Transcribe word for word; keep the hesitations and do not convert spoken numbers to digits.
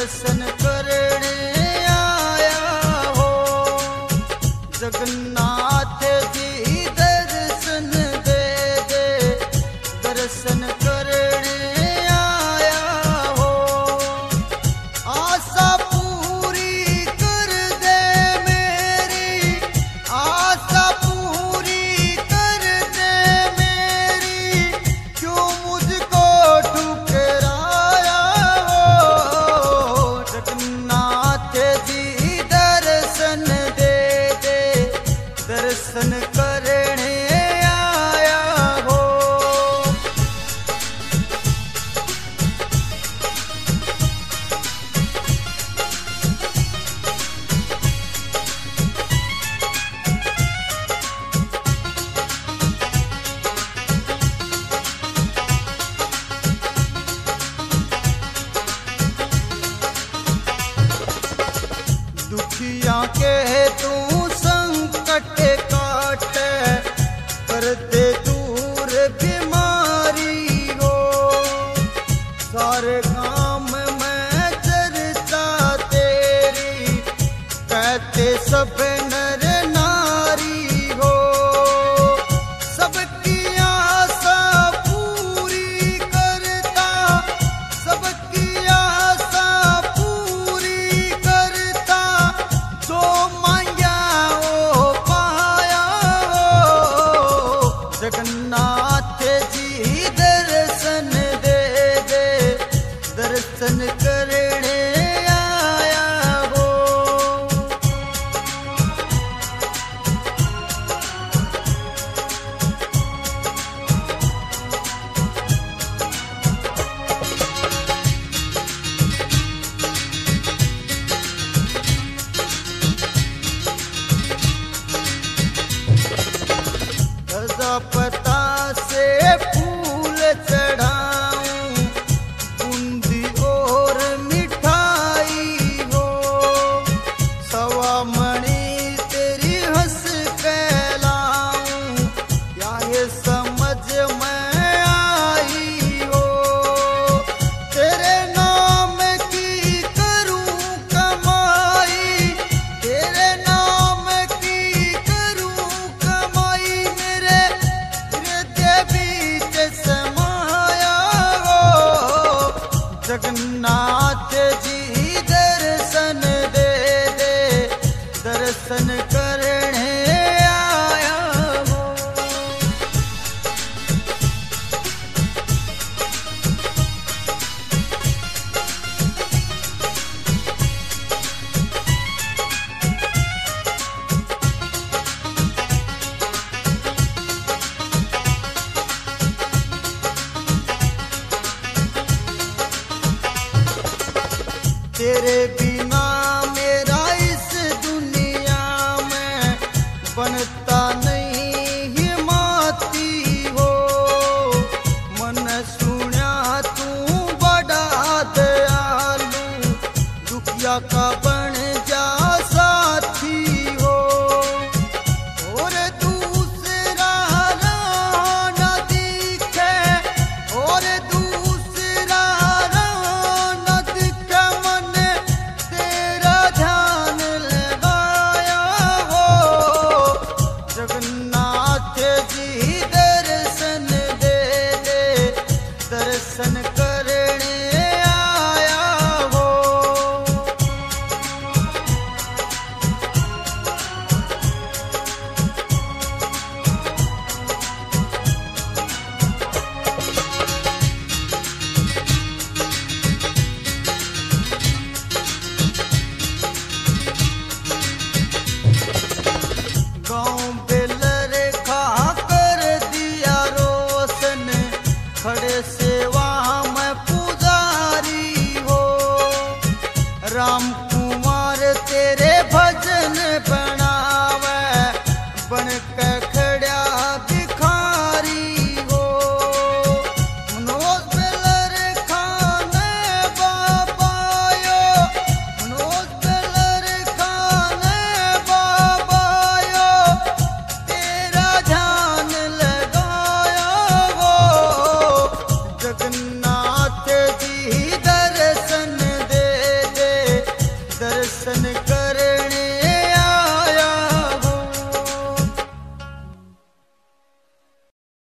दर्शन करने आया हो। जगन्नाथ जी दर्शन दे दे, दर्शन करने आया हो। आशा पूरी कर दे मेरी, आशा पूरी कर दे मेरी, क्यों मुझको ठुकराया हो। जगन्नाथ जी दर्शन दे दे, दर्शन करने आया हो। दुखिया के तू संकट काट, कर दे दूर बीमारी हो। सारे गांव में चर्चा तेरी, कहते सब नर नारी हो। सबकी आशा पूरी करता, सबकी आशा पूरी करता, जो मांगा वो पाया हो। जगन्नाथ जी दर्शन दे दे, दर्शन करने आया हो। पता से फूल चढ़ाऊं, बूंदी और मिठाई हो। सवा मणि तेरी हंस कहलाऊं, या ये समझ में आई हो। तेरे नाम की करूं कमाई, तेरे नाम की करूं कमाई, मेरे बीच समाया हो। जगन्नाथ जी दर्शन दे दे, दर्शन करने आया हो। तेरे बिना मेरा इस दुनिया में बनता नहीं हिमाती हो। मन सुना तू बड़ा दयालु, दुखिया का बन जा साथी हो। और दूसरा राह न दिखे, और दूसरा राह न दिखे, मन तेरा ध्यान लगाया हो। जगन्नाथ जी दर्शन दे दे, दर्शन करने आया हो। गाँव बेलर खा कर दिया रोशन, खड़े सेवा में पुजारी हो। राम